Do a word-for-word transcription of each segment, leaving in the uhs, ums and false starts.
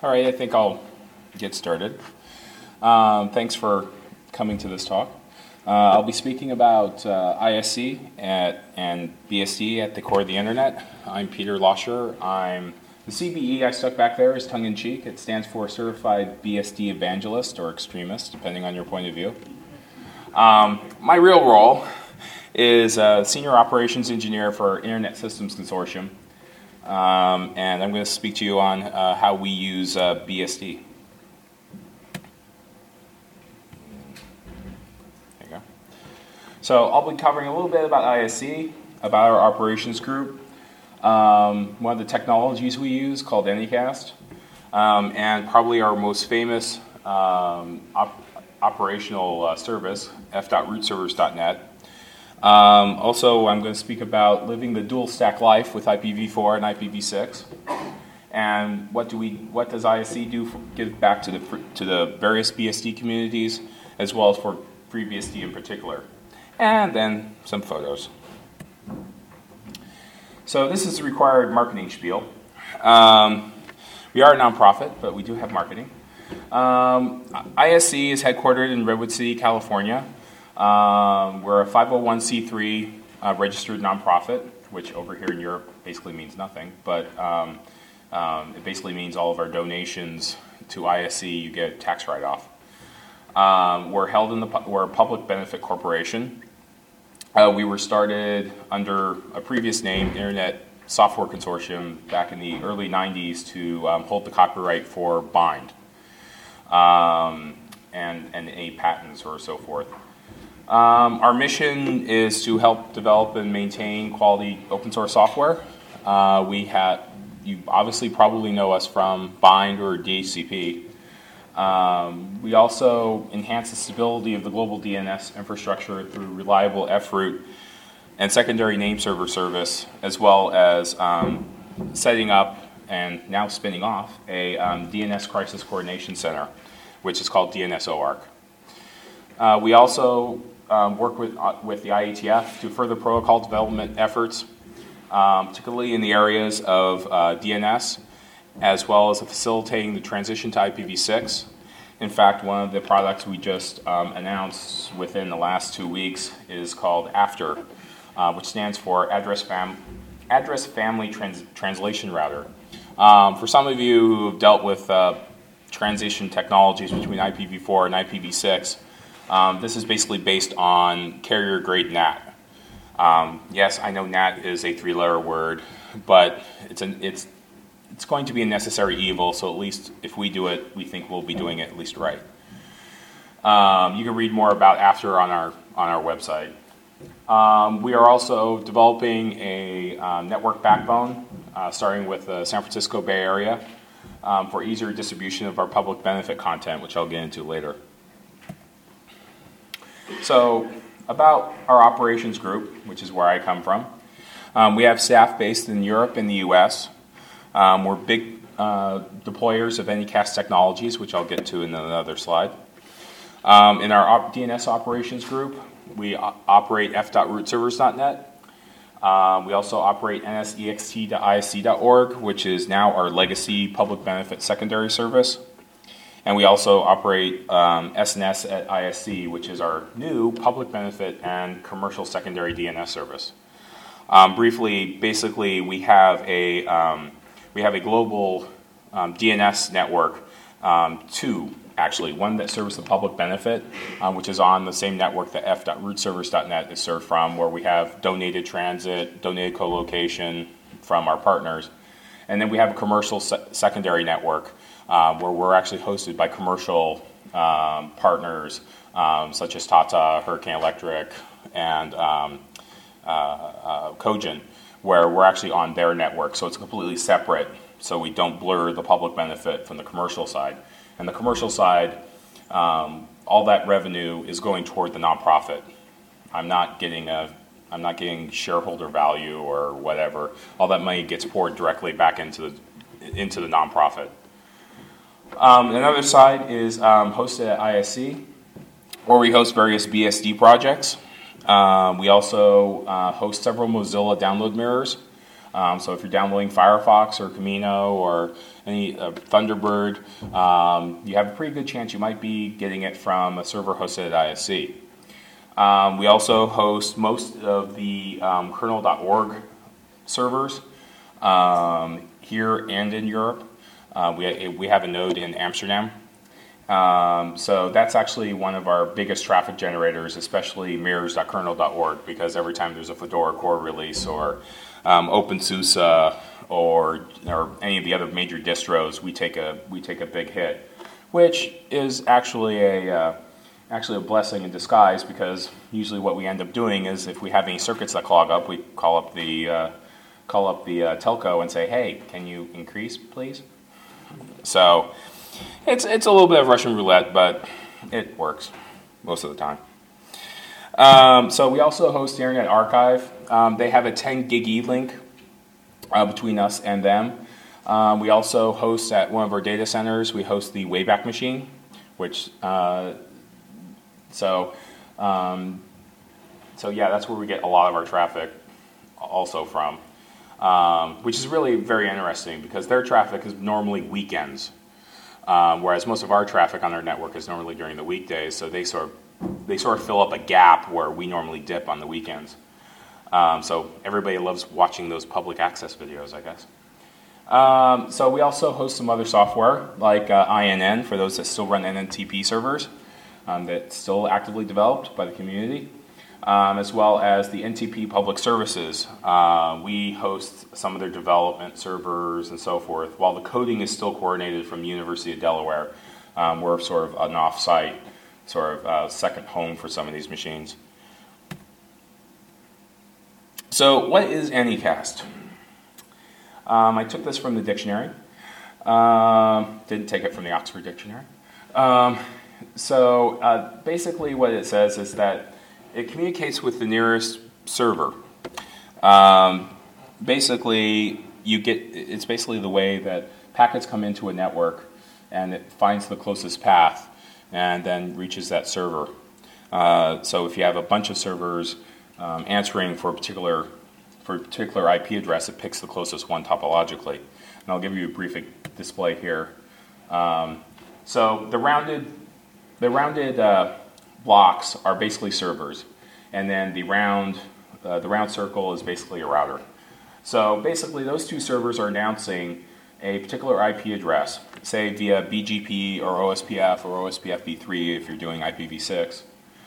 All right, I think I'll get started. Um, thanks for coming to this talk. Uh, I'll be speaking about uh, I S C at, and B S D at the core of the internet. I'm Peter Losher. I'm the C B E I stuck back there is tongue-in-cheek. It stands for Certified B S D Evangelist or Extremist, depending on your point of view. Um, my real role is uh, Senior Operations Engineer for Internet Systems Consortium. Um, and I'm going to speak to you on uh, how we use uh, B S D. There you go. So I'll be covering a little bit about I S C, about our operations group, um, one of the technologies we use called Anycast, um, and probably our most famous um, op operational uh, service, f dot root servers dot net. Um, also, I'm going to speak about living the dual stack life with I P v four and I P v six, and what do we, what does I S C do for, give back to the to the various B S D communities, as well as for FreeBSD in particular, and then some photos. So this is the required marketing spiel. Um, we are a nonprofit, but we do have marketing. Um, I S C is headquartered in Redwood City, California. Um, we're a five oh one c three uh, registered nonprofit, which over here in Europe basically means nothing, but um, um, it basically means all of our donations to I S C you get tax write-off. Um, we're held in the we're a public benefit corporation. Uh, we were started under a previous name, Internet Software Consortium, back in the early nineties to um, hold the copyright for Bind um, and and any patents or so forth. Um, our mission is to help develop and maintain quality open source software. Uh, we have, you obviously probably know us from Bind or D H C P. Um, we also enhance the stability of the global D N S infrastructure through reliable F root and secondary name server service, as well as um, setting up and now spinning off a um, D N S Crisis Coordination Center, which is called D N S O A R C. Uh, we also Um, work with, uh, with the I E T F to further protocol development efforts, um, particularly in the areas of uh, D N S, as well as facilitating the transition to I P v six. In fact, one of the products we just um, announced within the last two weeks is called AFTER, uh, which stands for Address, Fam Address Family Trans Translation Router. Um, for some of you who have dealt with uh, transition technologies between I P v four and I P v six, Um, this is basically based on carrier-grade N A T. Um, yes, I know N A T is a three-letter word, but it's an, it's it's going to be a necessary evil. So at least if we do it, we think we'll be doing it at least right. Um, you can read more about AFTER on our on our website. Um, we are also developing a um, network backbone, uh, starting with the San Francisco Bay Area, um, for easier distribution of our public benefit content, which I'll get into later. So, about our operations group, which is where I come from. Um, we have staff based in Europe and the U S. Um, we're big uh, deployers of Anycast technologies, which I'll get to in another slide. Um, in our op D N S operations group, we operate f dot root servers dot net. Um, we also operate N S E X T dot I S C dot org, which is now our legacy public benefit secondary service. And we also operate um, S N S at I S C, which is our new public benefit and commercial secondary D N S service. Um, briefly, basically, we have a um, we have a global um, D N S network, um, two actually, one that serves the public benefit, um, which is on the same network that f dot root servers dot net is served from, where we have donated transit, donated co-location from our partners, and then we have a commercial se secondary network. Um, where we're actually hosted by commercial um, partners um, such as Tata, Hurricane Electric, and um, uh, uh, Cogent, where we're actually on their network. So it's completely separate, so we don't blur the public benefit from the commercial side. And the commercial side, um, all that revenue is going toward the nonprofit. I'm not getting a, I'm not getting shareholder value or whatever. All that money gets poured directly back into the into the nonprofit. Um, another side is um, hosted at I S C, where we host various B S D projects. Um, we also uh, host several Mozilla download mirrors. Um, so if you're downloading Firefox or Camino or any uh, Thunderbird, um, you have a pretty good chance you might be getting it from a server hosted at I S C. Um, we also host most of the um, kernel dot org servers um, here and in Europe. Uh, we, we have a node in Amsterdam. Um, so that's actually one of our biggest traffic generators, especially mirrors dot kernel dot org, because every time there's a Fedora core release or um, OpenSUSE or or any of the other major distros, we take a we take a big hit, which is actually a uh, actually a blessing in disguise, because usually what we end up doing is if we have any circuits that clog up, we call up the uh, call up the uh, telco and say, hey, can you increase, please? So it's it's a little bit of Russian roulette, but it works most of the time. Um, so we also host the Internet Archive. Um, they have a ten gig E-link uh, between us and them. Um, we also host at one of our data centers, we host the Wayback Machine, which, uh, so, um, so yeah, that's where we get a lot of our traffic also from, um, which is really very interesting because their traffic is normally weekends, um, whereas most of our traffic on their network is normally during the weekdays, so they sort of, they sort of fill up a gap where we normally dip on the weekends. Um, so everybody loves watching those public access videos, I guess. Um, so we also host some other software like uh, I N N for those that still run N N T P servers um, that's still actively developed by the community, um, as well as the N T P public services. Uh, we host some of their development servers and so forth. While the coding is still coordinated from the University of Delaware, um, we're sort of an off-site, sort of uh, second home for some of these machines. So what is Anycast? Um, I took this from the dictionary. Um, didn't take it from the Oxford Dictionary. Um, so uh, basically what it says is that it communicates with the nearest server. Um, basically, you get, it's basically the way that packets come into a network and it finds the closest path and then reaches that server. Uh, so if you have a bunch of servers um, answering for a particular For a particular I P address, it picks the closest one topologically. And I'll give you a brief display here. Um, so the rounded, the rounded uh, blocks are basically servers, and then the round, uh, the round circle is basically a router. So basically, those two servers are announcing a particular I P address, say via B G P or O S P F or O S P F v three if you're doing I P v six,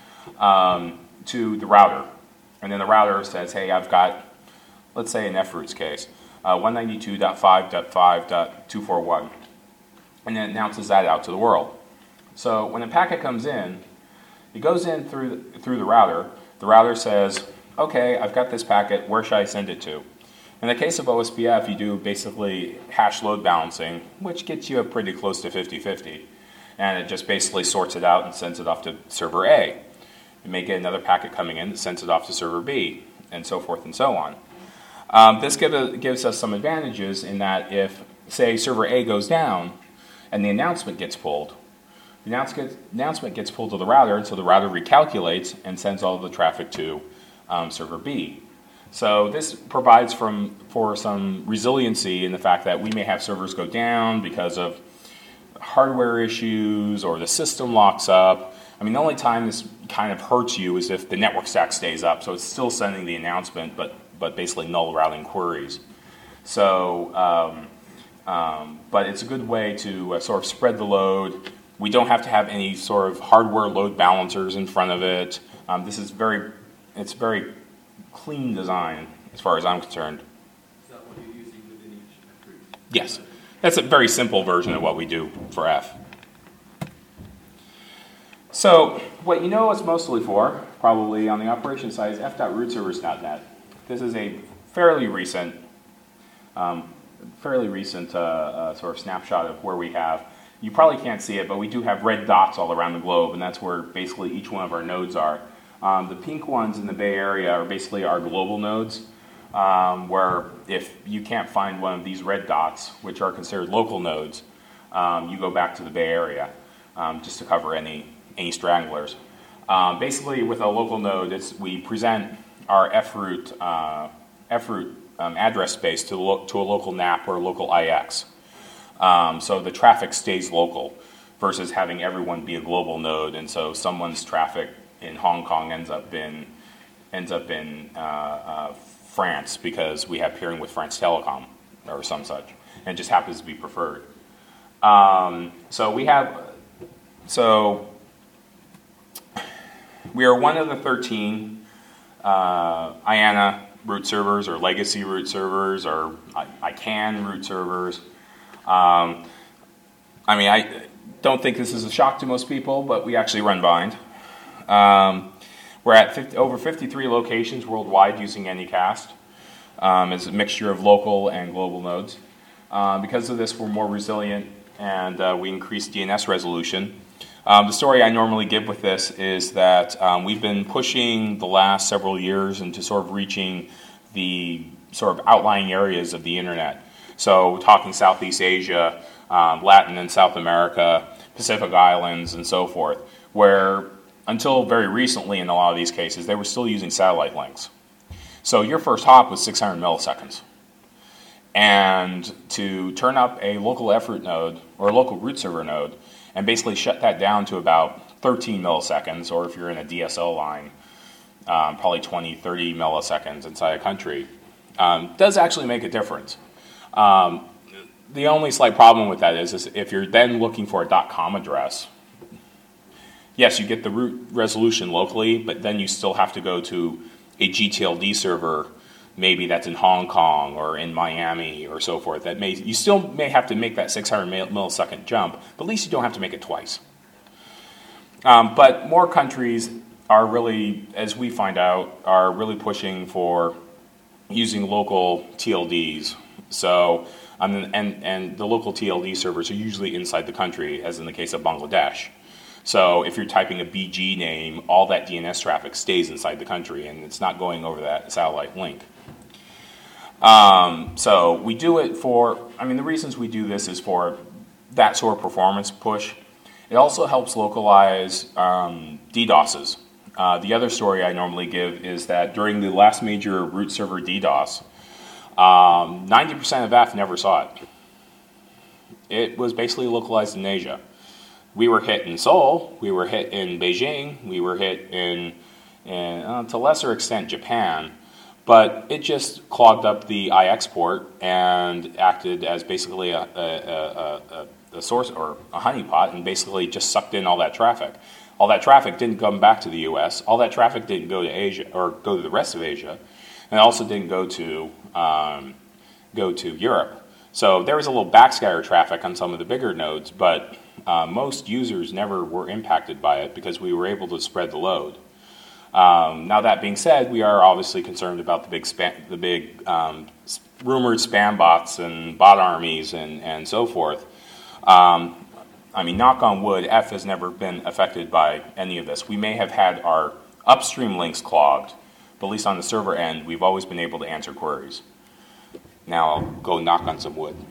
um, to the router, and then the router says, "Hey, I've got." Let's say in F root's case, uh, one ninety-two dot five dot five dot two forty-one, and then it announces that out to the world. So when a packet comes in, it goes in through, through the router. The router says, okay, I've got this packet, where should I send it to? In the case of O S P F, you do basically hash load balancing, which gets you pretty close to fifty fifty, and it just basically sorts it out and sends it off to server A. You may get another packet coming in that sends it off to server B, and so forth and so on. Um, this give a, gives us some advantages in that if, say, server A goes down and the announcement gets pulled, the announcement, announcement gets pulled to the router, and so the router recalculates and sends all of the traffic to um, server B. So this provides from, for some resiliency in the fact that we may have servers go down because of hardware issues or the system locks up. I mean, the only time this kind of hurts you is if the network stack stays up, so it's still sending the announcement, but but basically null routing queries. So, um, um, but it's a good way to uh, sort of spread the load. We don't have to have any sort of hardware load balancers in front of it. Um, this is very, it's very clean design as far as I'm concerned. Is that what you're using within each F root? Yes, that's a very simple version of what we do for F. So what you know it's mostly for, probably on the operation side, is f dot root servers dot net. This is a fairly recent, um, fairly recent uh, uh, sort of snapshot of where we have. You probably can't see it, but we do have red dots all around the globe, and that's where basically each one of our nodes are. Um, the pink ones in the Bay Area are basically our global nodes, um, where if you can't find one of these red dots, which are considered local nodes, um, you go back to the Bay Area um, just to cover any any stragglers. Um, basically, with a local node, it's, we present our F root, uh, F root um, address space to, lo- to a local N A P or a local I X. Um, so the traffic stays local versus having everyone be a global node, and so someone's traffic in Hong Kong ends up in ends up in uh, uh, France because we have peering with France Telecom or some such, and it just happens to be preferred. Um, so we have so we are one of the thirteen uh, I A N A root servers or legacy root servers or I, I CAN root servers. Um, I mean, I don't think this is a shock to most people, but we actually run Bind. Um, we're at fifty, over fifty-three locations worldwide using Anycast. Um, it's a mixture of local and global nodes. Uh, because of this, we're more resilient, and uh, we increase D N S resolution. Um, the story I normally give with this is that um, we've been pushing the last several years into sort of reaching the sort of outlying areas of the internet. So talking Southeast Asia, um, Latin and South America, Pacific Islands, and so forth, where until very recently in a lot of these cases, they were still using satellite links. So your first hop was six hundred milliseconds. And to turn up a local effort node or a local root server node and basically shut that down to about thirteen milliseconds, or if you're in a D S L line, um, probably twenty, thirty milliseconds inside a country, um, does actually make a difference. Um, the only slight problem with that is, is if you're then looking for a .com address, yes, you get the root resolution locally, but then you still have to go to a G T L D server, maybe that's in Hong Kong or in Miami or so forth. That may you still may have to make that six hundred millisecond jump, but at least you don't have to make it twice. Um, but more countries are really, as we find out, are really pushing for using local T L Ds. So, um, and, and the local T L D servers are usually inside the country, as in the case of Bangladesh. So if you're typing a B G name, all that D N S traffic stays inside the country, and it's not going over that satellite link. Um, so we do it for, I mean, the reasons we do this is for that sort of performance push. It also helps localize um, DDoSes. Uh, the other story I normally give is that during the last major root server DDoS, um, ninety percent of F never saw it. It was basically localized in Asia. We were hit in Seoul, we were hit in Beijing, we were hit in, in uh, to a lesser extent, Japan, but it just clogged up the I X port and acted as basically a, a, a, a, a source or a honeypot and basically just sucked in all that traffic. All that traffic didn't come back to the U S, all that traffic didn't go to Asia or go to the rest of Asia, and it also didn't go to um, go to Europe. So there was a little backscatter traffic on some of the bigger nodes, but uh, most users never were impacted by it because we were able to spread the load. Um, now that being said, we are obviously concerned about the big spam, the big um, rumored spam bots and bot armies and, and so forth. Um, I mean, knock on wood, F has never been affected by any of this. We may have had our upstream links clogged, but at least on the server end, we've always been able to answer queries. Now I'll go knock on some wood.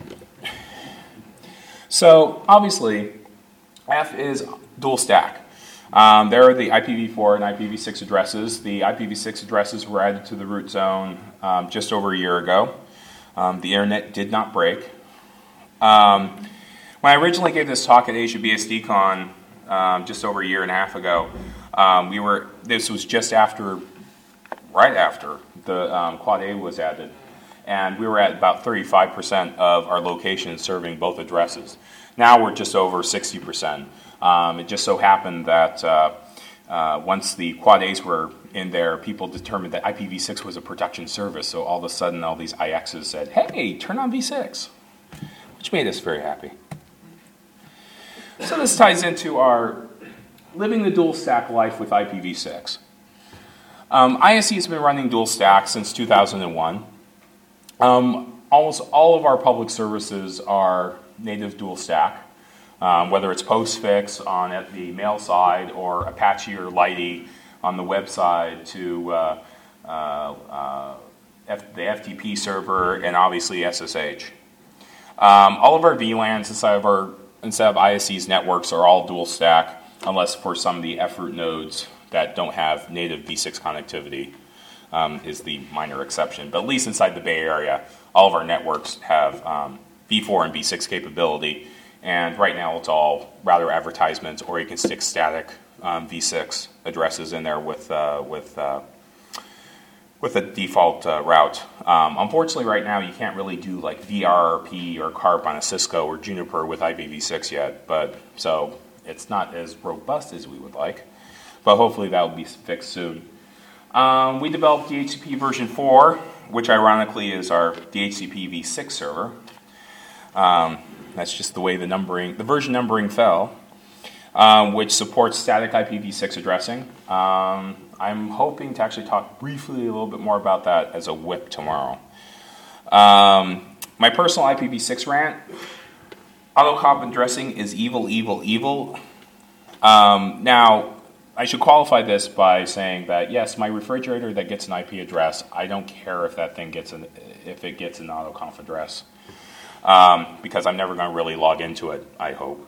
So obviously, F is dual stack. Um, there are the I P v four and I P v six addresses. The I P v six addresses were added to the root zone um, just over a year ago. Um, the internet did not break. Um, when I originally gave this talk at Asia B S D Con um, just over a year and a half ago, um, we were. This was just after, right after the um, Quad A was added. And we were at about thirty-five percent of our locations serving both addresses. Now we're just over sixty percent. Um, it just so happened that uh, uh, once the Quad A's were in there, people determined that I P v six was a production service. So all of a sudden, all these I Xs said, hey, turn on v six, which made us very happy. So this ties into our living the dual stack life with I P v six. Um, I S E has been running dual stack since two thousand one. Um, almost all of our public services are native dual stack, um, whether it's Postfix on at the mail side or Apache or Leidy on the web side to uh, uh, uh, F- the F T P server and obviously S S H. Um, all of our V LANs inside of our inside of I S E's networks are all dual stack, unless for some of the effort nodes that don't have native v six connectivity. um, is the minor exception. But at least inside the Bay Area, all of our networks have um, v four and v six capability. And right now it's all rather advertisements, or you can stick static um, v six addresses in there with uh, with uh, with a default uh, route. Um, unfortunately, right now you can't really do like V R R P or CARP on a Cisco or Juniper with I P v six yet, but so it's not as robust as we would like. But hopefully that will be fixed soon. Um, we developed D H C P version four, which ironically is our D H C P v six server. Um, that's just the way the numbering, the version numbering fell, um, which supports static I P v six addressing. Um, I'm hoping to actually talk briefly a little bit more about that as a whip tomorrow. Um, my personal I P v six rant, AutoConf addressing is evil, evil, evil. Um, now, I should qualify this by saying that yes, my refrigerator that gets an I P address, I don't care if that thing gets an if it gets an AutoConf address, um, because I'm never going to really log into it, I hope.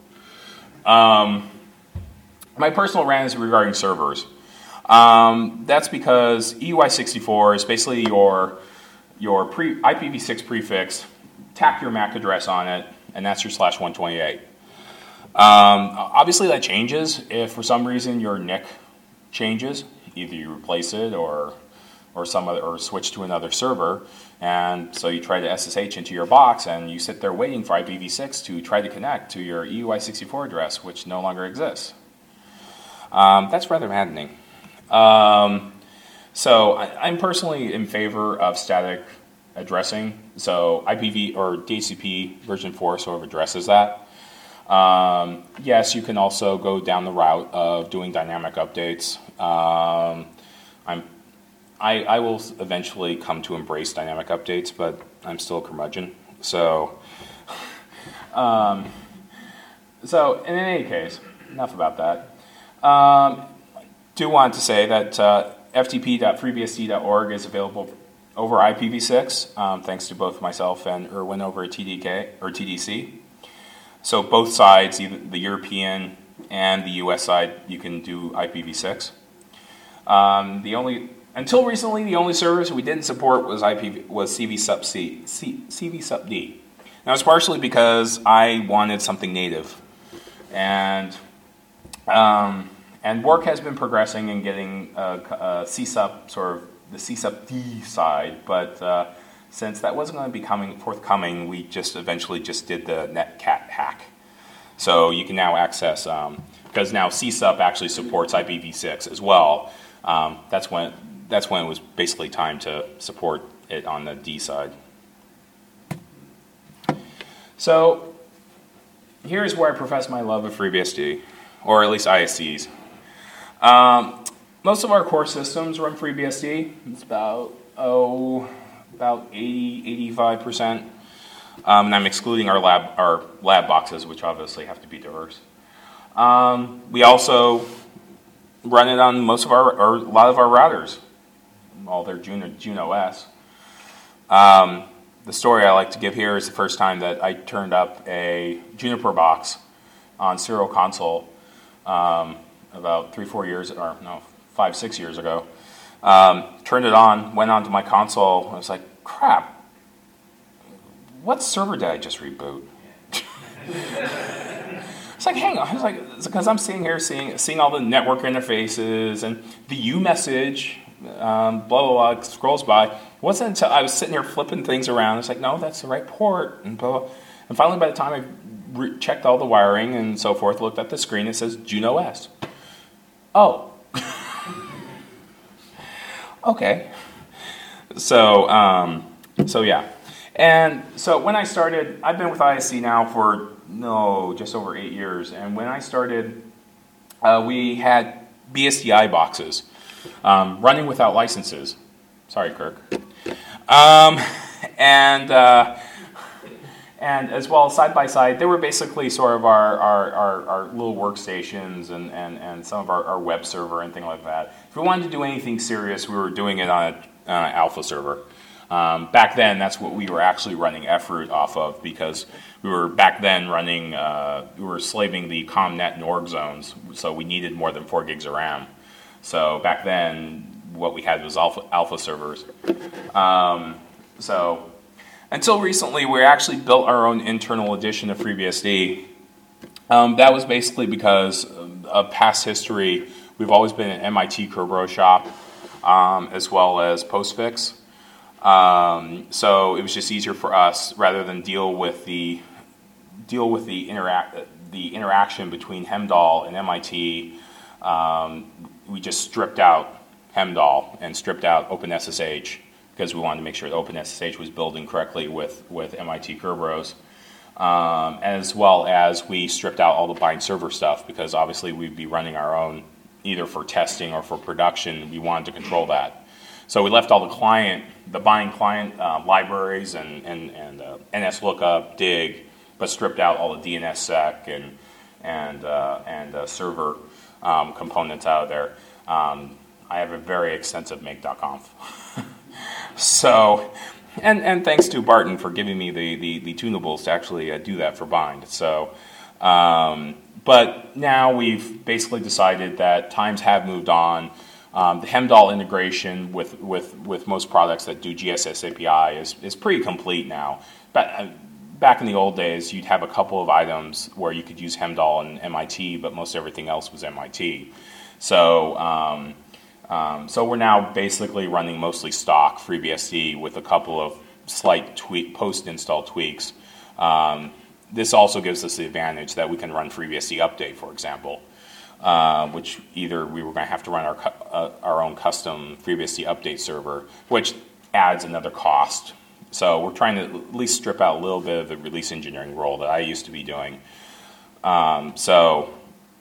Um, my personal rant is regarding servers. Um, that's because E U I sixty-four is basically your your pre, I P v six prefix. Tack your M A C address on it, and that's your slash one twenty-eight. Um, obviously that changes if for some reason your N I C changes, either you replace it or or some other, or switch to another server, and so you try to S S H into your box and you sit there waiting for I P v six to try to connect to your E U I sixty-four address, which no longer exists. Um, that's rather maddening. Um, so I, I'm personally in favor of static addressing, so I P v or D H C P version four sort of addresses that. Um, yes, you can also go down the route of doing dynamic updates. Um, I'm, I, I will eventually come to embrace dynamic updates, but I'm still a curmudgeon. So, um, so in any case, enough about that. Um, do want to say that uh, f t p dot free b s d dot org is available over I P v six, um, thanks to both myself and Erwin over at T D K or T D C. So both sides, either the European and the U S side, you can do I P v six. Um, the only until recently, the only service we didn't support was I P v, was C V sub C, C, C V sub D. Now it's partially because I wanted something native, and um, and work has been progressing in getting a, a C sub sort of the C sub D side, but uh, since that wasn't going to be coming forthcoming, we just eventually just did the netcat hack. So you can now access, um, because now C sub actually supports I P v six as well. Um, that's when that's when it was basically time to support it on the D side. So here's where I profess my love of FreeBSD, or at least I S Cs. Um, most of our core systems run FreeBSD. It's about oh. about eighty, eighty-five percent. Um, and I'm excluding our lab, our lab boxes, which obviously have to be diverse. Um, we also run it on most of our, or a lot of our routers, all their Juno, Juno S. Um, the story I like to give here is the first time that I turned up a Juniper box on Serial Console um, about three, four years, or no, five, six years ago. Um, turned it on, went onto my console, I was like, crap, what server did I just reboot? It's like, hang on, I was like, because I'm sitting here seeing seeing all the network interfaces and the U message, um, blah, blah, blah, scrolls by. It wasn't until I was sitting here flipping things around, it's like, no, that's the right port, and blah, blah. And finally, by the time I re- checked all the wiring and so forth, looked at the screen, it says Juno S. Oh. Okay, so um, so yeah, and so when I started, I've been with I S C now for no just over eight years, and when I started, uh, we had B S D I boxes um, running without licenses. Sorry, Kirk, um, and uh, and as well side by side, they were basically sort of our our, our, our little workstations and, and, and some of our, our web server and things like that. If we wanted to do anything serious, we were doing it on, a, on an alpha server. Um, back then, that's what we were actually running F-root off of, because we were back then running, uh, we were slaving the ComNet and org zones, so we needed more than four gigs of RAM. So back then, what we had was alpha, alpha servers. Um, so until recently, we actually built our own internal edition of FreeBSD. Um, that was basically because of past history. We've always been an M I T Kerberos shop, um, as well as Postfix. Um, so it was just easier for us, rather than deal with the deal with the interact the interaction between Hemdall and M I T. Um, we just stripped out Hemdall and stripped out OpenSSH because we wanted to make sure that OpenSSH was building correctly with with M I T Kerberos. Um, as well as we stripped out all the bind server stuff because obviously we'd be running our own either for testing or for production. We wanted to control that. So we left all the client, the bind client uh, libraries and, and, and uh, NSLOOKUP, dig, but stripped out all the DNSSEC and, and, uh, and uh, server um, components out of there. Um, I have a very extensive make dot conf. so... And, and thanks to Barton for giving me the, the, the tunables to actually uh, do that for bind. So, um, but now we've basically decided that times have moved on. Um, the Hemdall integration with, with, with most products that do G S S A P I is, is pretty complete now. But, uh, back in the old days, you'd have a couple of items where you could use Hemdall and M I T, but most everything else was M I T. So... Um, Um, so we're now basically running mostly stock FreeBSD with a couple of slight tweak, post-install tweaks. Um, this also gives us the advantage that we can run FreeBSD Update, for example, uh, which either we were going to have to run our, uh, our own custom FreeBSD Update server, which adds another cost. So we're trying to at least strip out a little bit of the release engineering role that I used to be doing. Um, so...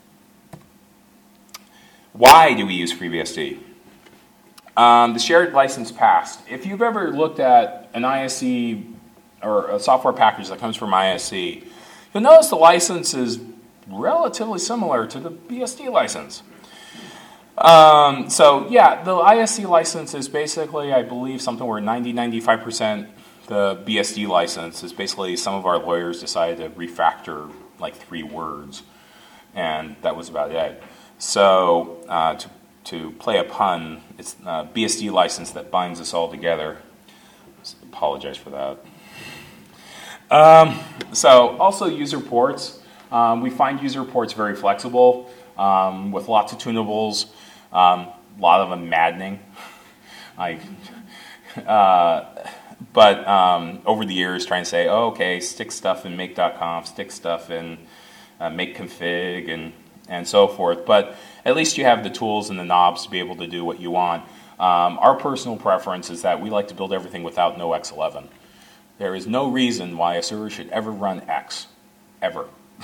Why do we use FreeBSD? Um, the shared license passed. If you've ever looked at an I S C or a software package that comes from I S C, you'll notice the license is relatively similar to the B S D license. Um, so yeah, the I S C license is basically, I believe, something where ninety to ninety-five percent the B S D license is basically some of our lawyers decided to refactor like three words, and that was about it. So, uh, to, to play a pun, it's a B S D license that binds us all together. Just apologize for that. Um, so, also user ports. Um, we find user ports very flexible um, with lots of tunables, um, a lot of them maddening. I, uh, but um, over the years, trying to say, oh, okay, stick stuff in make dot conf, stick stuff in uh, make config, and and so forth, but at least you have the tools and the knobs to be able to do what you want. Um, our personal preference is that we like to build everything without no X eleven. There is no reason why a server should ever run X, ever.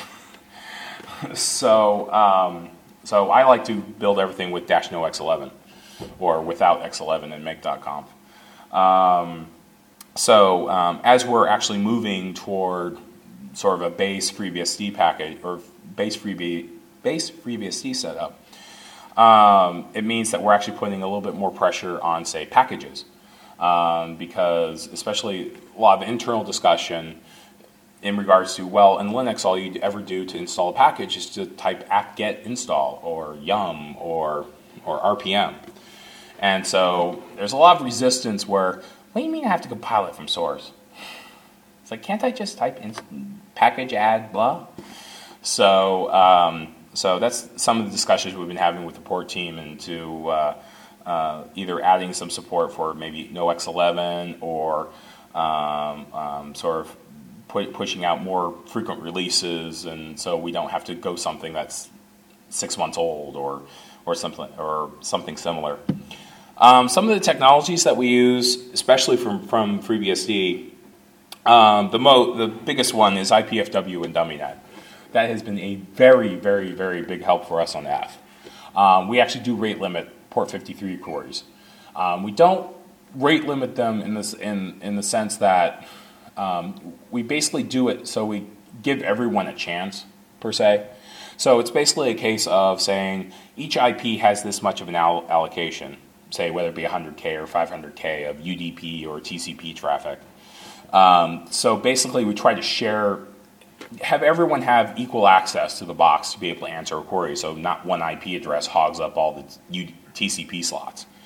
so, um, so I like to build everything with dash no X eleven, or without X eleven in make dot conf. Um, so um, as we're actually moving toward sort of a base FreeBSD package, or base FreeBSD base FreeBSD setup, um, it means that we're actually putting a little bit more pressure on, say, packages. Um, because especially a lot of internal discussion in regards to, well, in Linux, all you ever do to install a package is to type apt-get install or yum or, or R P M. And so there's a lot of resistance where, what do you mean I have to compile it from source? It's like, can't I just type in package add blah? So, um, So that's some of the discussions we've been having with the port team, and to uh, uh, either adding some support for maybe no X eleven or um, um, sort of pu pushing out more frequent releases, and so we don't have to go something that's six months old or or something or something similar. Um, some of the technologies that we use, especially from from FreeBSD, um, the mo the biggest one is I P F W and DummyNet. That has been a very, very, very big help for us on F. Um, we actually do rate limit port fifty-three queries. Um, we don't rate limit them in this in in the sense that um, we basically do it so we give everyone a chance per se. So it's basically a case of saying each I P has this much of an all allocation, say whether it be one hundred K or five hundred K of U D P or T C P traffic. Um, so basically, we try to share. Have everyone have equal access to the box to be able to answer a query, so not one I P address hogs up all the T C P slots.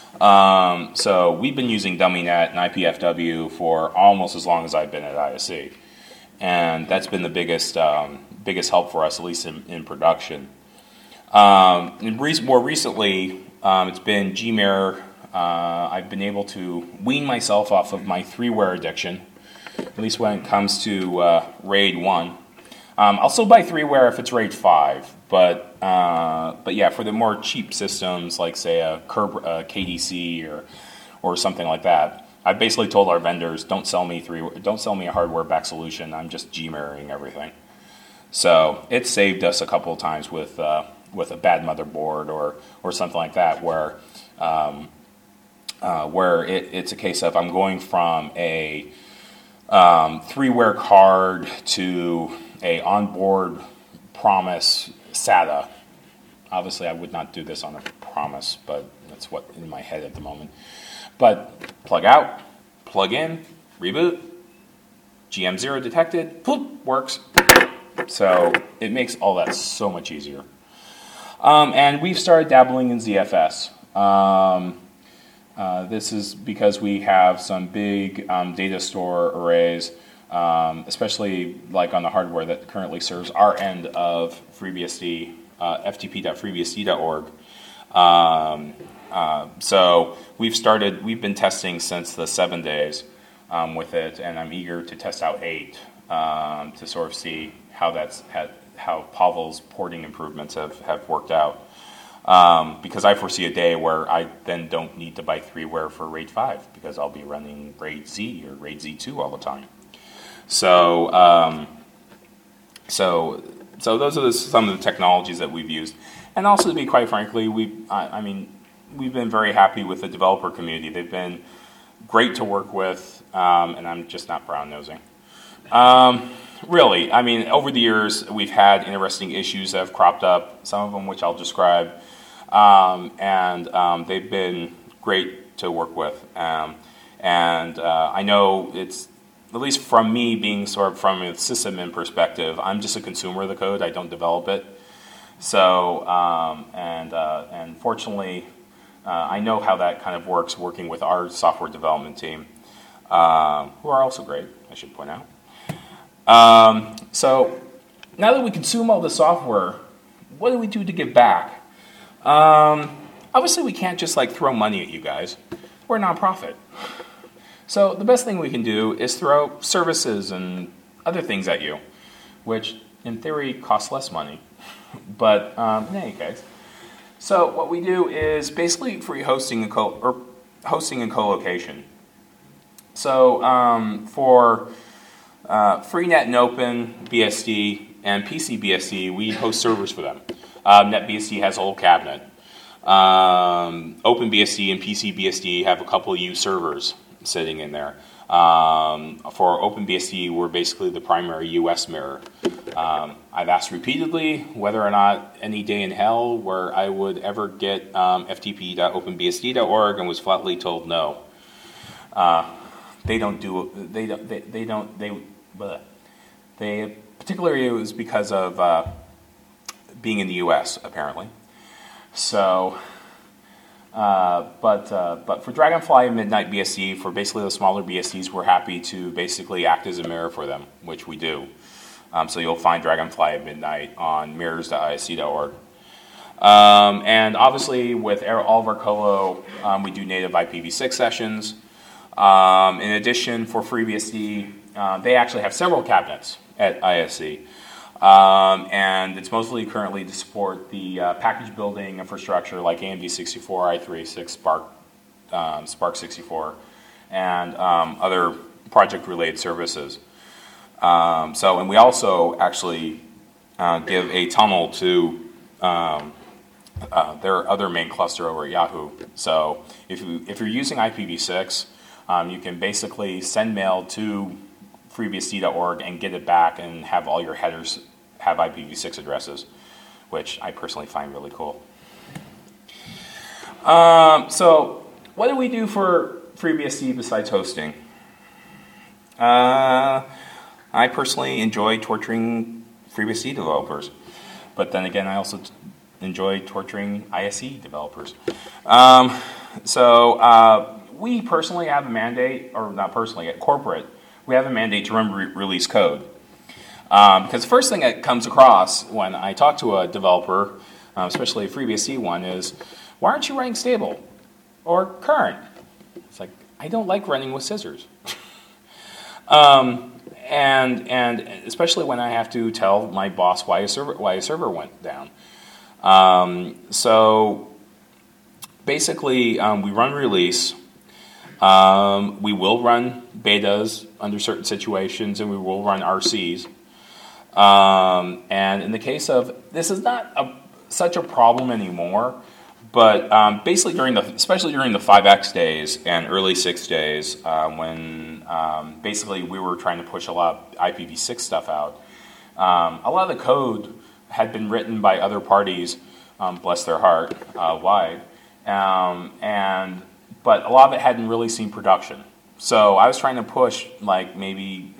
Um, so we've been using DummyNet and I P F W for almost as long as I've been at I S C, and that's been the biggest um, biggest help for us, at least in, in production. Um, in re- more recently, um, it's been Gmirror. Uh, I've been able to wean myself off of my three-ware addiction, at least when it comes to uh, RAID one. Um, I'll still buy three-ware if it's RAID five, but uh, but yeah, for the more cheap systems like say a Kerb, uh, K D C or or something like that, I basically told our vendors, don't sell me three, don't sell me a hardware-backed solution. I'm just Gmirroring everything. So it saved us a couple of times with uh, with a bad motherboard or or something like that, where um, uh, where it, it's a case of I'm going from a um, three-ware card to a onboard Promise SATA. Obviously, I would not do this on a Promise, but that's what in my head at the moment. But plug out, plug in, reboot, G M zero detected, poof, works. So it makes all that so much easier. Um, and we've started dabbling in Z F S. Um, uh, this is because we have some big um, data store arrays, um, especially like on the hardware that currently serves our end of FreeBSD, uh, f t p dot free b s d dot org. Um, uh, so we've started, we've been testing since the seven days um, with it, and I'm eager to test out eight um, to sort of see how that's had, how Pavel's porting improvements have, have worked out. Um, because I foresee a day where I then don't need to buy three-ware for RAID five because I'll be running RAID Z or RAID Z two all the time. So, um, so, so those are the, some of the technologies that we've used, and also to be quite frankly, we, I, I mean, we've been very happy with the developer community. They've been great to work with, um, and I'm just not brown nosing. Um, really, I mean, over the years, we've had interesting issues that have cropped up. Some of them, which I'll describe, um, and um, they've been great to work with. Um, and uh, I know it's, at least from me being sort of from a sysadmin perspective, I'm just a consumer of the code. I don't develop it. So, um, and uh, and fortunately, uh, I know how that kind of works working with our software development team, uh, who are also great, I should point out. Um, so, now that we consume all the software, what do we do to give back? Um, obviously, we can't just like throw money at you guys. We're a nonprofit. So the best thing we can do is throw services and other things at you, which in theory cost less money. But um, in any case, so what we do is basically free hosting and co or hosting and co-location. So um, for uh, FreeNet and Open B S D and P C B S D, we host servers for them. Um, NetBSD has a whole cabinet. Um, OpenBSD and P C B S D have a couple of used servers sitting in there. Um, for OpenBSD, we're basically the primary U S mirror. Um, I've asked repeatedly whether or not any day in hell where I would ever get um, f t p dot open b s d dot org and was flatly told no. Uh, they don't do. They don't. They, they don't. They. Bleh. They particularly it was because of uh, being in the U S apparently. So. Uh, but uh, but for Dragonfly and Midnight B S D, for basically the smaller B S Ds, we're happy to basically act as a mirror for them, which we do. Um, so you'll find Dragonfly at Midnight on mirrors dot i s c dot org. Um, and obviously with all of our colo, um, we do native I P v six sessions. Um, in addition, for FreeBSD, uh, they actually have several cabinets at I S C. Um, and it's mostly currently to support the uh, package building infrastructure like A M D sixty-four, i three eighty-six, Spark, um, Spark sixty-four, and um, other project-related services. Um, so, and we also actually uh, give a tunnel to um, uh, their other main cluster over at Yahoo. So, if you if you're using I P v six, um, you can basically send mail to free b s d dot org and get it back and have all your headers have I P v six addresses, which I personally find really cool. Um, so what do we do for FreeBSD besides hosting? Uh, I personally enjoy torturing FreeBSD developers, but then again, I also t- enjoy torturing I S E developers. Um, So uh, we personally have a mandate, or not personally, at corporate, we have a mandate to run re- release code. Um, because the first thing that comes across when I talk to a developer, uh, especially a FreeBSD one, is, why aren't you running stable or current? It's like, I don't like running with scissors. um, and and especially when I have to tell my boss why a server why a server went down. Um, so basically, um, we run release. Um, we will run betas under certain situations, and we will run R Cs. Um, and in the case of, this is not a, such a problem anymore, but um, basically during the, especially during the five X days and early six days, uh, when um, basically we were trying to push a lot of I P v six stuff out, um, a lot of the code had been written by other parties, um, bless their heart, uh, wide, um, and but a lot of it hadn't really seen production. So I was trying to push like maybe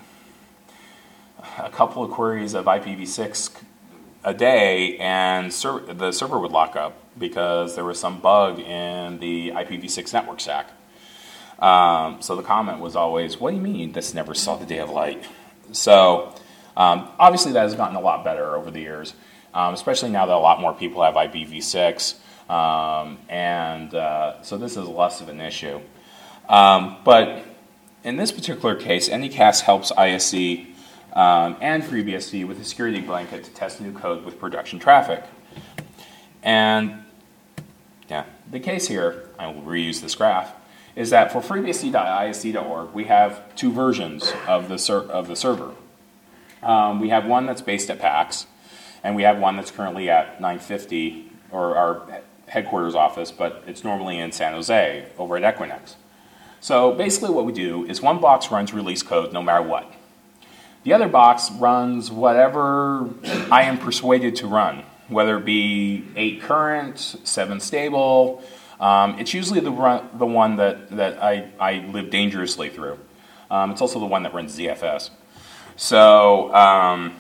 a couple of queries of I P v six a day, and ser- the server would lock up because there was some bug in the I P v six network stack. Um, so the comment was always, what do you mean this never saw the day of light? So um, obviously that has gotten a lot better over the years, um, especially now that a lot more people have I P v six, um, and uh, so this is less of an issue. Um, but in this particular case, Anycast helps I S C Um, and FreeBSD with a security blanket to test new code with production traffic. And yeah, the case here, I will reuse this graph, is that for FreeBSD dot I S C dot org, we have two versions of the, ser- of the server. Um, we have one that's based at PAX, and we have one that's currently at nine fifty, or our headquarters office, but it's normally in San Jose over at Equinix. So basically what we do is one box runs release code no matter what. The other box runs whatever I am persuaded to run, whether it be eight current, seven stable. Um, it's usually the run, the one that, that I, I live dangerously through. Um, it's also the one that runs Z F S. So, um,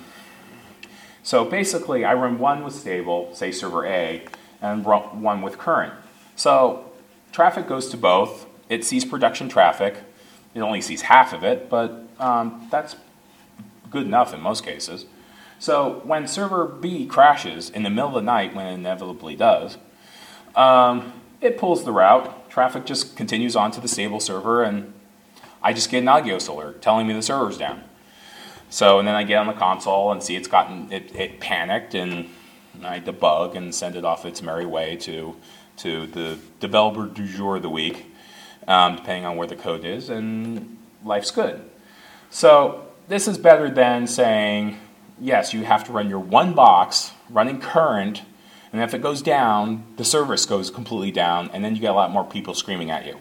so basically, I run one with stable, say server A, and one with current. So traffic goes to both. It sees production traffic. It only sees half of it, but um, that's good enough in most cases. So when server B crashes in the middle of the night, when it inevitably does, um, it pulls the route. Traffic just continues on to the stable server, and I just get an Agios alert telling me the server's down. So and then I get on the console and see it's gotten it, it panicked, and I debug and send it off its merry way to to the developer du jour of the week, um, depending on where the code is, and life's good. So this is better than saying, yes, you have to run your one box running current, and if it goes down, the service goes completely down, and then you get a lot more people screaming at you.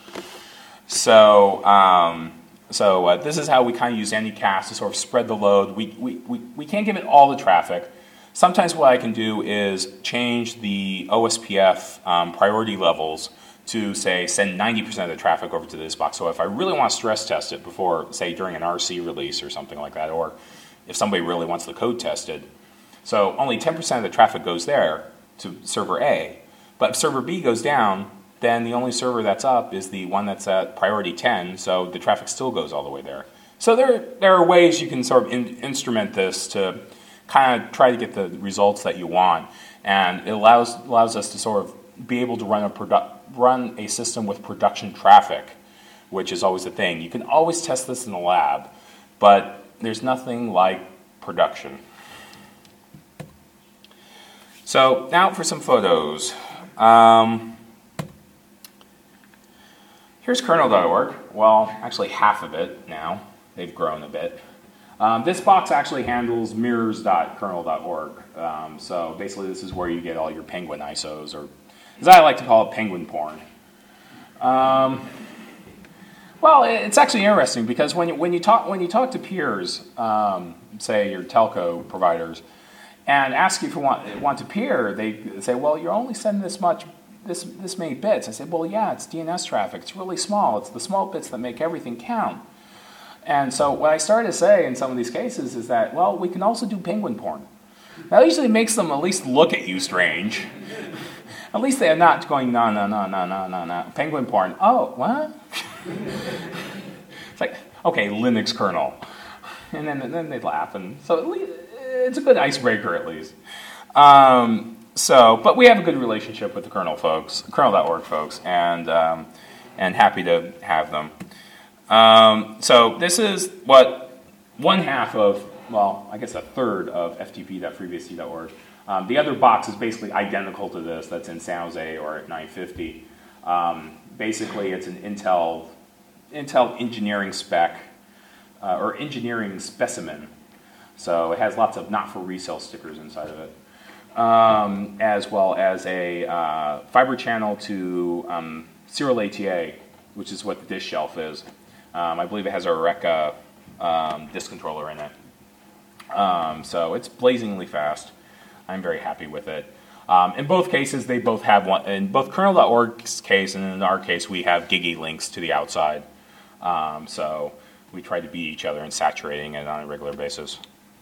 So, um, so uh, this is how we kind of use Anycast to sort of spread the load. We, we, we, we can't give it all the traffic. Sometimes what I can do is change the O S P F um, priority levels to, say, send ninety percent of the traffic over to this box. So if I really want to stress test it before, say, during an R C release or something like that, or if somebody really wants the code tested, so only ten percent of the traffic goes there to server A. But if server B goes down, then the only server that's up is the one that's at priority ten, so the traffic still goes all the way there. So there, there are ways you can sort of in, instrument this to kind of try to get the results that you want. And it allows, allows us to sort of be able to run a product run a system with production traffic, which is always the thing. You can always test this in the lab, but there's nothing like production. So now for some photos. Um, here's kernel dot org. Well, actually half of it now. They've grown a bit. Um, this box actually handles mirrors dot kernel dot org. Um, so basically this is where you get all your penguin I S Os, or as I like to call it, penguin porn. Um, well, it's actually interesting because when you, when you talk when you talk to peers, um, say your telco providers, and ask you if you want want to peer, they say, "Well, you're only sending this much, this this many bits." I say, "Well, yeah, it's D N S traffic. It's really small. It's the small bits that make everything count." And so what I started to say in some of these cases is that, well, we can also do penguin porn. That usually makes them at least look at you strange. At least they're not going, no, no, no, no, no, no, no. Penguin porn. Oh, what? It's like, okay, Linux kernel. And then, and then they laugh. And so at least, it's a good icebreaker, at least. Um, so, but we have a good relationship with the kernel folks, kernel dot org folks, and, um, and happy to have them. Um, so this is what one half of, well, I guess a third of F T P dot FreeBSD dot org. Um, the other box is basically identical to this. That's in San Jose or at nine fifty. Um, basically, it's an Intel Intel engineering spec uh, or engineering specimen. So it has lots of not for resale stickers inside of it, um, as well as a uh, fiber channel to um, serial A T A, which is what the disk shelf is. Um, I believe it has a Reka um, disk controller in it. Um, so it's blazingly fast. I'm very happy with it. Um, in both cases, they both have one. In both kernel dot org's case and in our case, we have Gigi links to the outside. Um, so we try to beat each other in saturating it on a regular basis.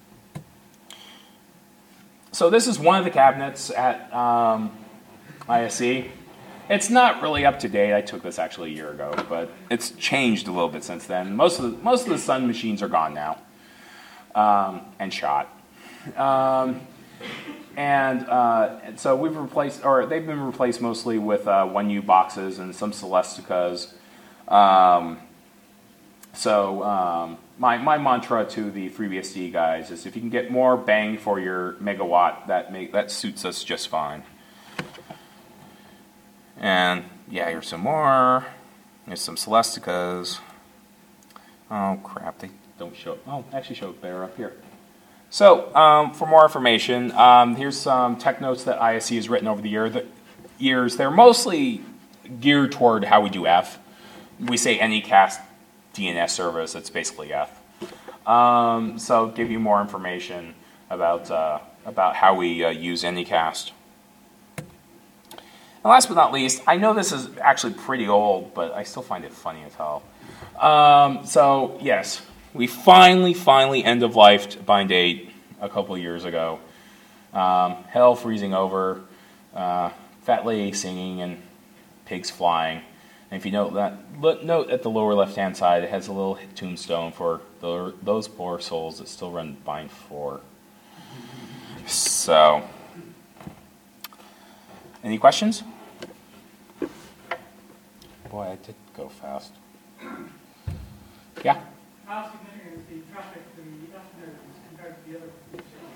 So this is one of the cabinets at um, I S E. It's not really up to date. I took this actually a year ago, but it's changed a little bit since then. Most of the, most of the Sun machines are gone now um, and shot. Um, And, uh, and so we've replaced, or they've been replaced mostly with uh, one U boxes and some Celesticas. Um, so um, my, my mantra to the FreeBSD guys is if you can get more bang for your megawatt, that make, that suits us just fine. And yeah, here's some more. Here's some Celesticas. Oh crap, they don't show. Oh, actually show it better up here. So, um, for more information, um, here's some tech notes that I S E has written over the year, the years. They're mostly geared toward how we do F. We say Anycast D N S service, it's basically F. Um, so, give you more information about, uh, about how we uh, use Anycast. And last but not least, I know this is actually pretty old, but I still find it funny as hell. Um, so, yes. We finally, finally end-of-lifed Bind eight a couple of years ago. Um, hell freezing over, uh, fat lady singing, and pigs flying. And if you note that, look, note at the lower left-hand side, it has a little tombstone for the, those poor souls that still run Bind four. So, any questions? Boy, I did go fast. Yeah? How significant is the traffic to the F nodes compared to the other positions?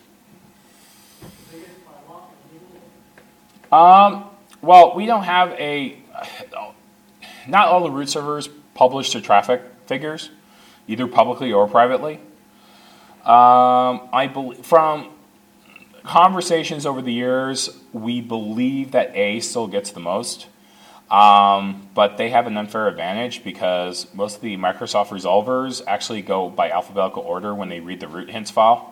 They get by a lot. Um, well, we don't have a, not all the root servers publish their traffic figures, either publicly or privately. Um, I believe from conversations over the years, we believe that A still gets the most. Um, but they have an unfair advantage because most of the Microsoft resolvers actually go by alphabetical order when they read the root hints file.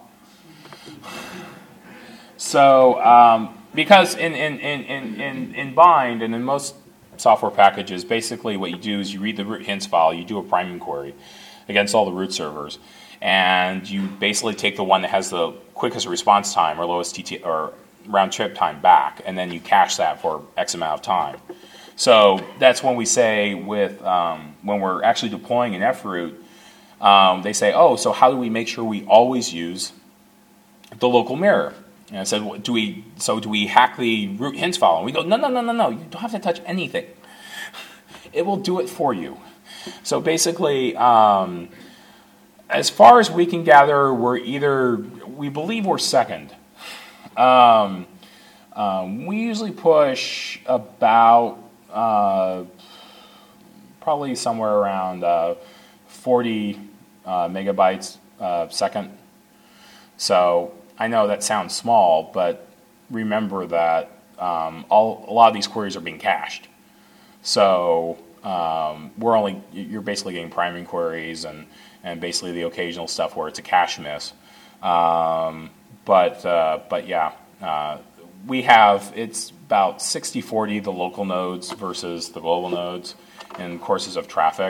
So, um, because in, in, in, in, in, in Bind and in most software packages, basically what you do is you read the root hints file, you do a priming query against all the root servers, and you basically take the one that has the quickest response time or lowest T T or round trip time back, and then you cache that for X amount of time. So that's when we say with um, when we're actually deploying an F root, um, they say, oh, so how do we make sure we always use the local mirror? And I said, well, do we? So do we hack the root hints file? And we go, no, no, no, no, no. You don't have to touch anything. It will do it for you. So basically, um, as far as we can gather, we're either we believe we're second. Um, um, we usually push about. Uh, probably somewhere around uh, forty uh, megabytes a second. So I know that sounds small, but remember that um, all, a lot of these queries are being cached. So um, we're only you're basically getting priming queries and and basically the occasional stuff where it's a cache miss. Um, but uh, but yeah. Uh, We have, it's about sixty forty, the local nodes versus the global nodes in courses of traffic.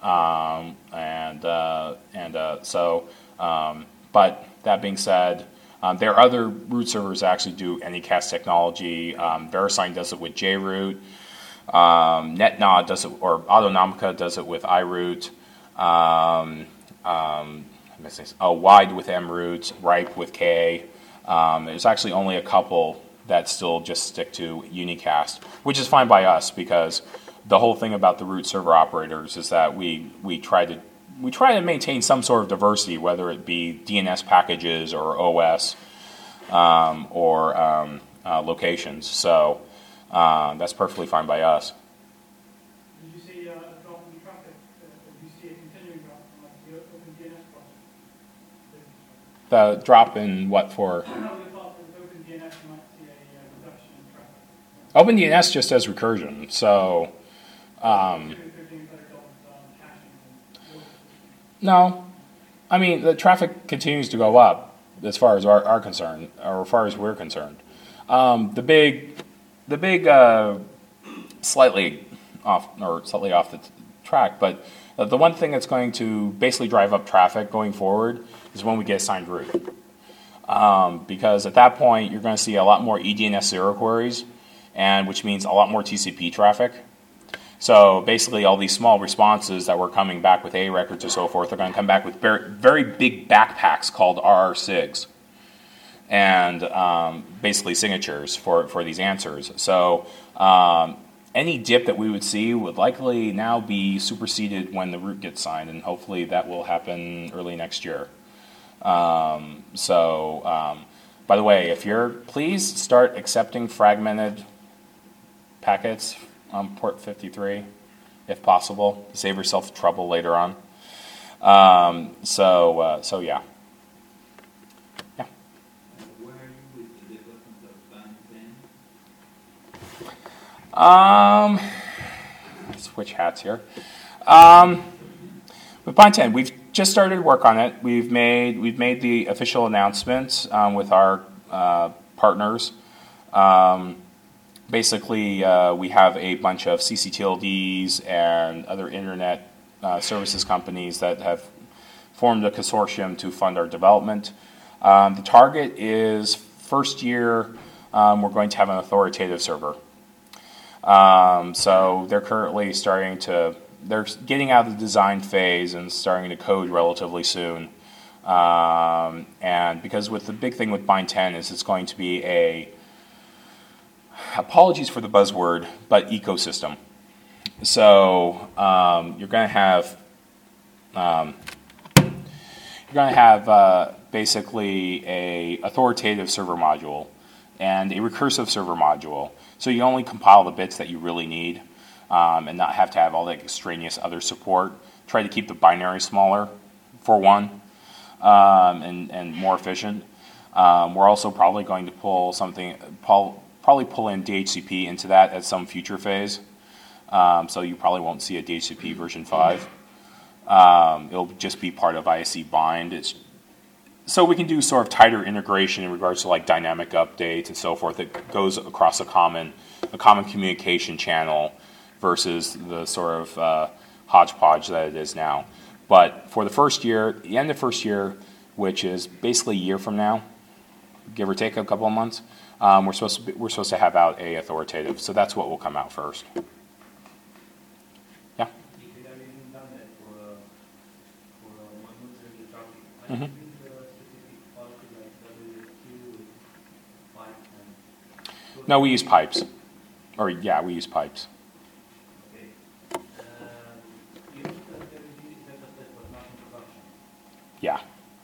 Um, and uh, and uh, so, um, but that being said, Um, there are other root servers that actually do Anycast technology. Um, VeriSign does it with JRoot. Um, NetNod does it, or Autonomica does it with iRoot. Um, um, oh, Wide with mRoot, Ripe with K. Um, there's actually only a couple that still just stick to Unicast, which is fine by us because the whole thing about the root server operators is that we we try to we try to maintain some sort of diversity, whether it be D N S packages or O S um, or um, uh, locations. So uh, that's perfectly fine by us. Did you see uh, a drop in traffic? Uh, did you see a continuing drop from like the OpenDNS project? The drop in what for? I don't know if OpenDNS might see a uh, reduction in traffic. OpenDNS just does recursion, so um, no. I mean, the traffic continues to go up as far as our, our concern, or as far as we're concerned. Um, the big, the big, uh, slightly off or slightly off the t- track, but uh, the one thing that's going to basically drive up traffic going forward is when we get assigned root, um, because at that point you're going to see a lot more E D N S zero queries, and which means a lot more T C P traffic. So basically all these small responses that were coming back with A records and so forth are going to come back with very, very big backpacks called R R sigs, and um, basically signatures for, for these answers. So um, any dip that we would see would likely now be superseded when the root gets signed, and hopefully that will happen early next year. Um, so um, by the way, if you're, please start accepting fragmented packets on port fifty-three, if possible, to save yourself trouble later on. Um, so, uh, so yeah. Yeah. Where are you with the development of Band ten? Um, switch hats here. Um, with Band ten, we've just started work on it. We've made we've made the official announcements um, with our uh, partners. Um, Basically, uh, we have a bunch of C C T L Ds and other internet uh, services companies that have formed a consortium to fund our development. Um, the target is first year, um, we're going to have an authoritative server. Um, so they're currently starting to, they're getting out of the design phase and starting to code relatively soon. Um, and because with the big thing with Band ten is it's going to be a apologies for the buzzword, but ecosystem. So um, you're going to have um, you're going to have uh, basically a authoritative server module and a recursive server module. So you only compile the bits that you really need, um, and not have to have all that extraneous other support. Try to keep the binary smaller, for one, um, and and more efficient. Um, we're also probably going to pull something. Pull, Probably pull in D H C P into that at some future phase. Um, so you probably won't see a D H C P version five. Um, it'll just be part of I S C bind. It's, so we can do sort of tighter integration in regards to like dynamic updates and so forth. It goes across a common, a common communication channel versus the sort of uh, hodgepodge that it is now. But for the first year, the end of first year, which is basically a year from now, give or take a couple of months, Um, we're supposed to be, we're supposed to have out a authoritative, so that's what will come out first. Yeah. Mm-hmm. No, we use pipes, or yeah, we use pipes. Yeah.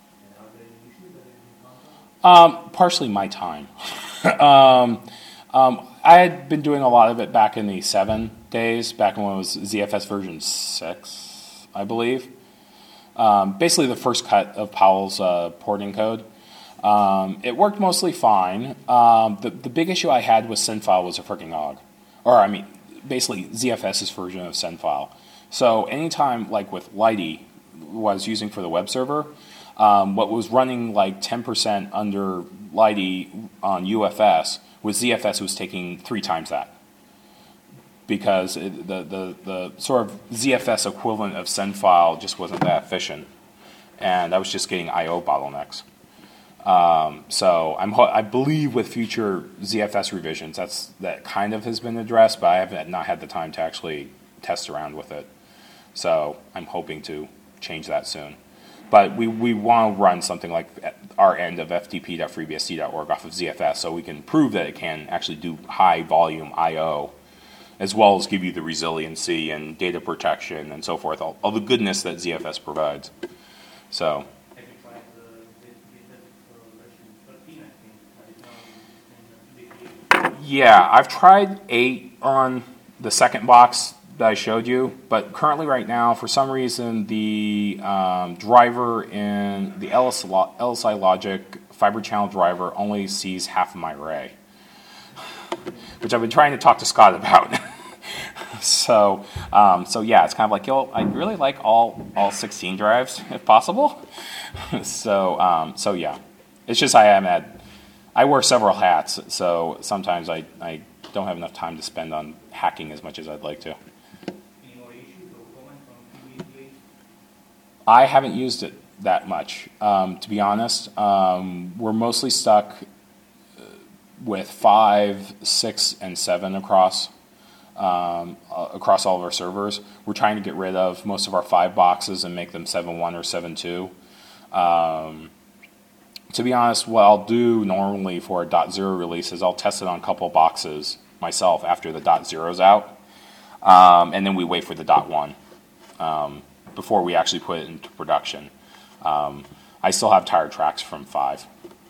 Um, partially my time. um, um, I had been doing a lot of it back in the seven days, back when it was Z F S version six, I believe. Um, basically the first cut of Powell's uh, porting code. Um, it worked mostly fine. Um, the, the big issue I had with sendfile was a freaking Og. Or, I mean, basically ZFS's version of sendfile. So anytime, like with Lighty, what I was using for the web server, Um, what was running like ten percent under Lighty on U F S, with Z F S was taking three times that. Because it, the, the, the sort of Z F S equivalent of sendfile just wasn't that efficient. And I was just getting I O bottlenecks. Um, so I'm ho- I believe with future Z F S revisions, that's that kind of has been addressed, but I have not had the time to actually test around with it. So I'm hoping to change that soon. But we, we want to run something like our end of f t p dot free b s d dot org off of Z F S so we can prove that it can actually do high volume I O, as well as give you the resiliency and data protection and so forth, all, all the goodness that Z F S provides. So. Have you tried the version thirteen, I think? Yeah, I've tried eight on the second box that I showed you, but currently right now, for some reason, the um, driver in the L S I Logic fiber channel driver only sees half of my array, which I've been trying to talk to Scott about. so, um, so yeah, it's kind of like, yo, I'd really like all all sixteen drives if possible. so, um, so yeah, it's just I am at. I wear several hats, so sometimes I, I don't have enough time to spend on hacking as much as I'd like to. Any more issues or comments on P B A? I haven't used it that much, um, to be honest. Um, we're mostly stuck with five, six, and seven across um, uh, across all of our servers. We're trying to get rid of most of our five boxes and make them seven one or seven two. Um, To be honest, what I'll do normally for a dot zero release is I'll test it on a couple of boxes myself after the dot zero's out, um, and then we wait for the dot one um, before we actually put it into production. Um, I still have tired tracks from five.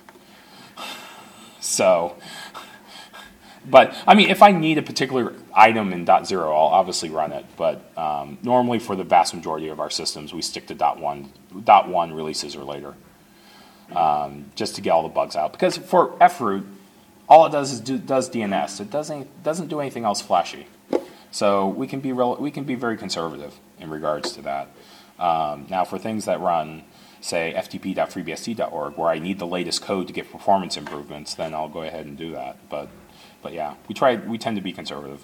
So, but I mean, if I need a particular item in dot zero, I'll obviously run it. But um, normally for the vast majority of our systems, we stick to dot one, dot one releases or later. Um, just to get all the bugs out. Because for F root, all it does is do, does D N S. It doesn't doesn't do anything else flashy. So we can be real, we can be very conservative in regards to that. Um, now for things that run, say f t p dot free b s d dot org, where I need the latest code to get performance improvements, then I'll go ahead and do that. But but yeah, we try we tend to be conservative.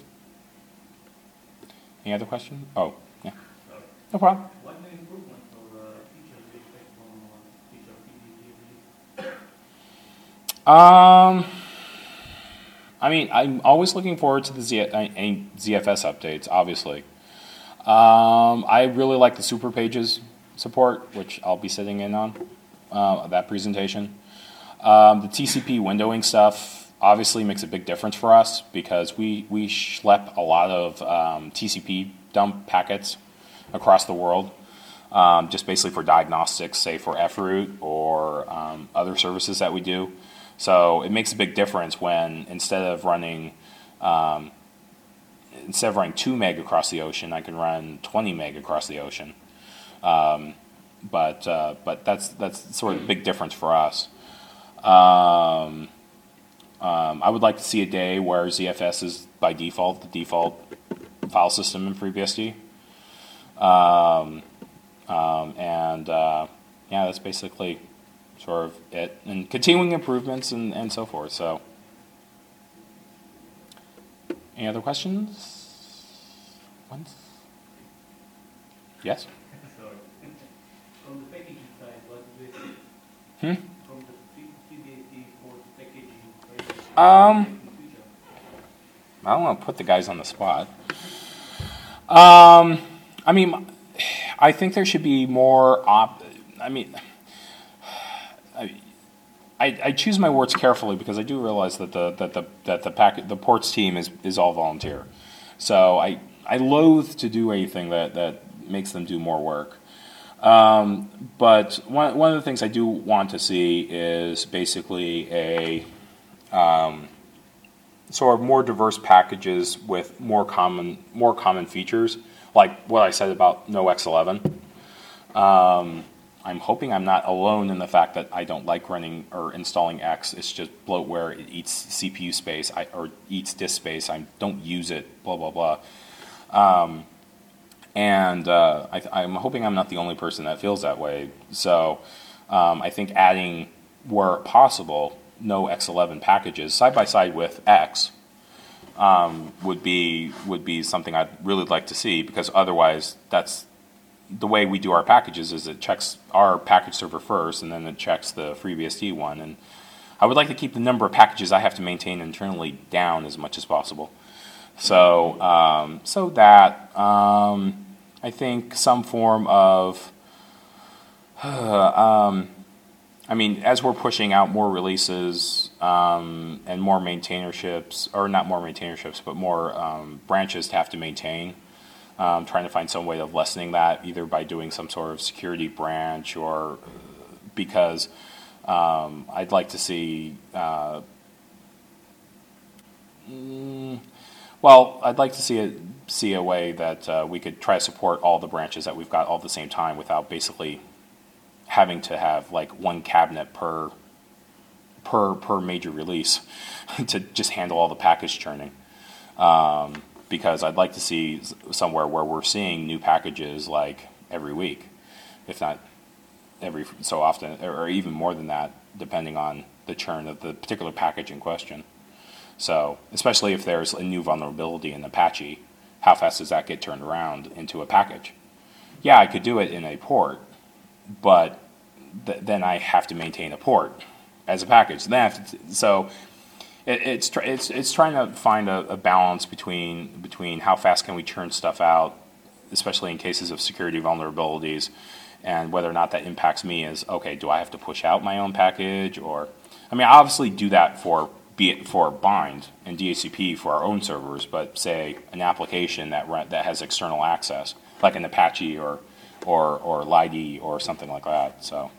Any other question? Oh yeah, no problem. What new improvements or uh, features do you expect from uh, feature P B A release? Um, I mean, I'm always looking forward to the Z, any Z F S updates, obviously. Um, I really like the Super Pages support, which I'll be sitting in on, uh, that presentation. Um, the T C P windowing stuff obviously makes a big difference for us because we, we schlep a lot of um, T C P dump packets across the world. Um, just basically for diagnostics, say for F root or um, other services that we do. So it makes a big difference when instead of running um, instead of running two meg across the ocean, I can run twenty meg across the ocean. Um, but uh, but that's that's sort of a big difference for us. Um, um, I would like to see a day where Z F S is by default the default file system in FreeBSD. Um, um, and uh, yeah, that's basically sort of it, and continuing improvements and, and so forth. So, any other questions? Once? Yes? Sorry. From the packaging side, what do you think? Hmm? From the FreeBSD port packaging, Um, in the future? I don't want to put the guys on the spot. Um, I mean, I think there should be more op. I mean, I, I, I choose my words carefully because I do realize that the that the that the packet the ports team is is all volunteer. So I I loathe to do anything that that makes them do more work. Um, but one one of the things I do want to see is basically a um, sort of more diverse packages with more common more common features, like what I said about no X eleven. Um, I'm hoping I'm not alone in the fact that I don't like running or installing X. It's just bloatware. It eats C P U space I, or eats disk space. I don't use it, blah, blah, blah. Um, and uh, I, I'm hoping I'm not the only person that feels that way. So um, I think adding, where possible, no X eleven packages side by side with X um, would be would be something I'd really like to see, because otherwise that's the way we do our packages is it checks our package server first, and then it checks the FreeBSD one. And I would like to keep the number of packages I have to maintain internally down as much as possible. So, um, so that um, I think some form of, uh, um, I mean, as we're pushing out more releases um, and more maintainerships, or not more maintainerships, but more um, branches to have to maintain. Um, trying to find some way of lessening that, either by doing some sort of security branch, or because um, I'd like to see, uh, mm, well, I'd like to see a, see a way that uh, we could try to support all the branches that we've got all at the same time without basically having to have like one cabinet per per per major release to just handle all the package churning. Um, because I'd like to see somewhere where we're seeing new packages like every week, if not every so often, or even more than that, depending on the churn of the particular package in question. So, especially if there's a new vulnerability in Apache, how fast does that get turned around into a package? Yeah, I could do it in a port, but th then I have to maintain a port as a package. Then I have to, so. It, it's, tr it's it's trying to find a, a balance between between how fast can we churn stuff out, especially in cases of security vulnerabilities, and whether or not that impacts me as, okay, do I have to push out my own package? Or, I mean, I obviously do that for be it for bind and D H C P for our own servers, but say an application that run, that has external access, like an Apache or or or Lide or something like that. So.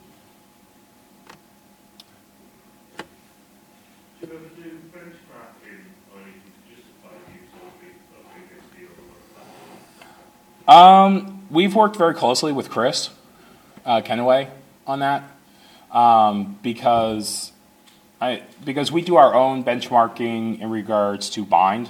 Do you ever do benchmarking, or you can justify the use of BSD or Um, we've worked very closely with Chris uh, Kenaway on that um, because I because we do our own benchmarking in regards to bind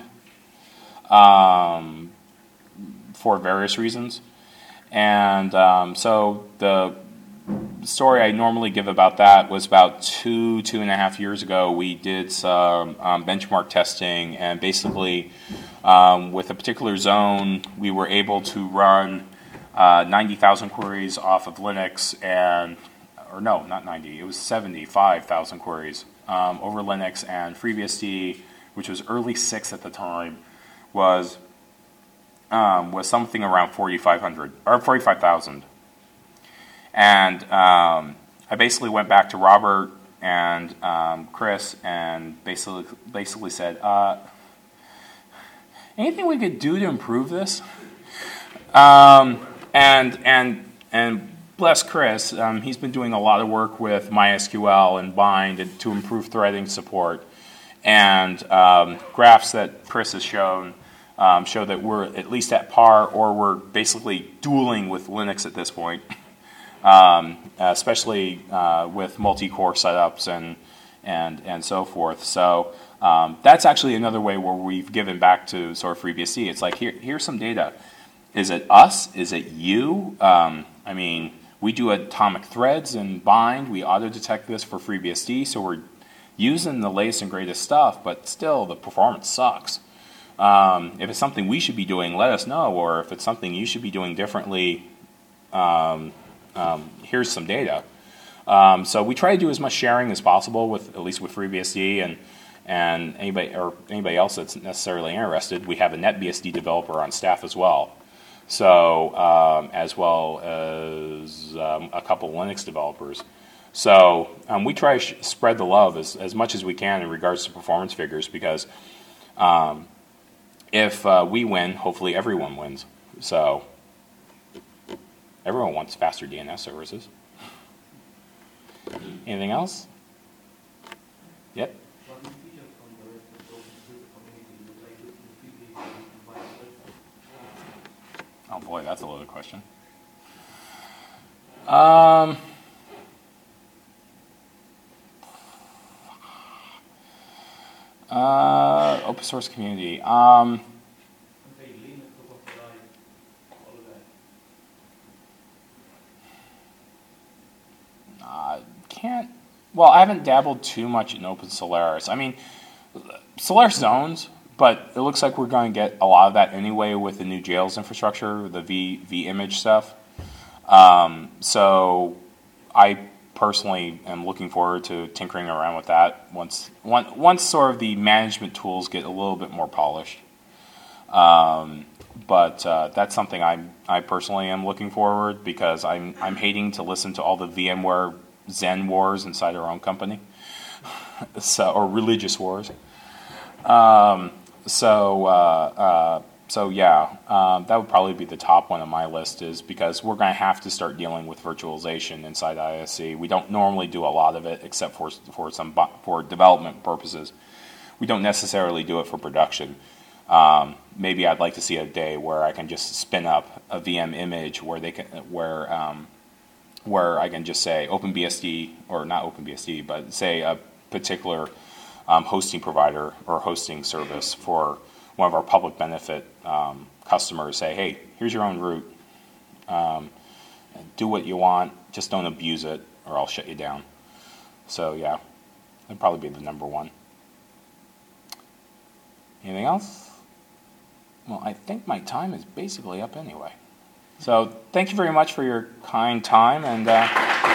um, for various reasons, and um, so the story I normally give about that was about two, two and a half years ago, we did some um, benchmark testing, and basically um, with a particular zone, we were able to run uh, ninety thousand queries off of Linux, and, or no, not ninety, it was seventy-five thousand queries um, over Linux, and FreeBSD, which was early six at the time, was, um, was something around forty-five hundred, or forty-five thousand. And um, I basically went back to Robert and um, Chris and basically basically said, uh, anything we could do to improve this? Um, and and and bless Chris, um, he's been doing a lot of work with MySQL and Bind and to improve threading support. And um, graphs that Chris has shown um, show that we're at least at par, or we're basically dueling with Linux at this point. Um, especially uh, with multi-core setups and and and so forth. So um, that's actually another way where we've given back to sort of FreeBSD. It's like, here here's some data. Is it us? Is it you? Um, I mean, we do atomic threads and bind. We auto-detect this for FreeBSD, so we're using the latest and greatest stuff, but still the performance sucks. Um, if it's something we should be doing, let us know. Or if it's something you should be doing differently, um, Um, here's some data. Um, so we try to do as much sharing as possible with, at least with FreeBSD, and and anybody or anybody else that's necessarily interested. We have a NetBSD developer on staff as well. So um, as well as um, a couple Linux developers. So um, we try to sh spread the love as as much as we can in regards to performance figures, because um, if uh, we win, hopefully everyone wins. So. Everyone wants faster D N S services. Anything else? Yep. Oh boy, that's a loaded question. Um, uh, open source community. Um, Can't, well, I haven't dabbled too much in Open Solaris. I mean, Solaris zones, but it looks like we're going to get a lot of that anyway with the new jails infrastructure, the v, vImage stuff. Um, so I personally am looking forward to tinkering around with that once, once, once sort of the management tools get a little bit more polished. Um, but uh, that's something I I personally am looking forward, because I'm I'm hating to listen to all the VMware Zen wars inside our own company, so or religious wars. Um, so uh, uh, so yeah, um, that would probably be the top one on my list, is because we're going to have to start dealing with virtualization inside I S C. We don't normally do a lot of it, except for for some for development purposes. We don't necessarily do it for production. Um, maybe I'd like to see a day where I can just spin up a V M image where they can, where um, where I can just say OpenBSD, or not OpenBSD, but say a particular um, hosting provider or hosting service for one of our public benefit um, customers. Say, hey, here's your own route. Um, do what you want, just don't abuse it, or I'll shut you down. So yeah, that'd probably be the number one. Anything else? Well, I think my time is basically up anyway. So thank you very much for your kind time, and uh,